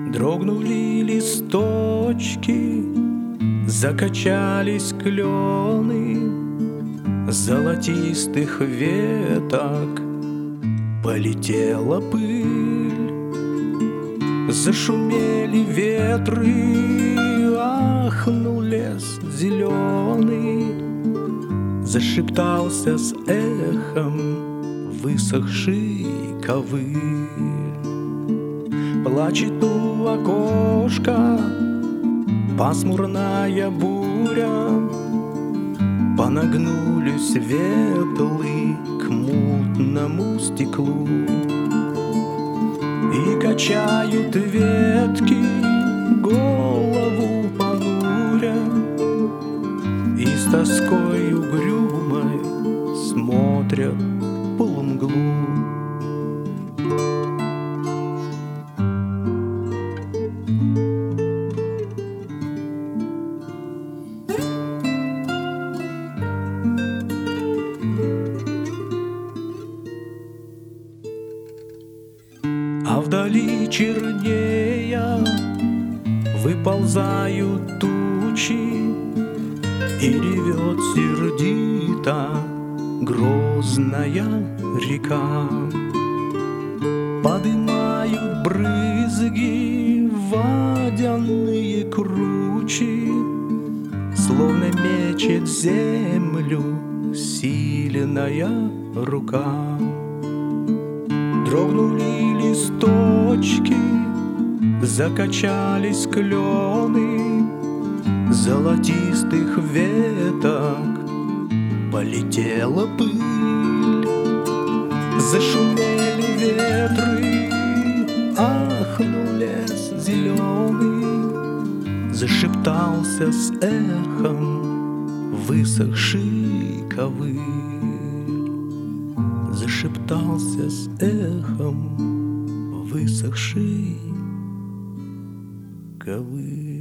Дрогнули листочки, закачались клены, золотистых веток полетела пыль. Зашумели ветры, ахнул лес зеленый, зашептался с эхом высохший ковыль. Плачет у окошка пасмурная буря, понагнулись ветлы к мутному стеклу и качают ветки, голову понуря, и с тоской угрюмой смотрят в полумглу. А вдали чернея выползают тучи, и ревет сердито грозная река. Подымают брызги водяные кручи, словно мечет землю сильная рука. Дрогнули листочки, закачались клены, золотистых веток полетела пыль. Зашумели ветры, ахнул лес зеленый, зашептался с эхом высохший ковыль. Зашептался с эхом высохший ковыль.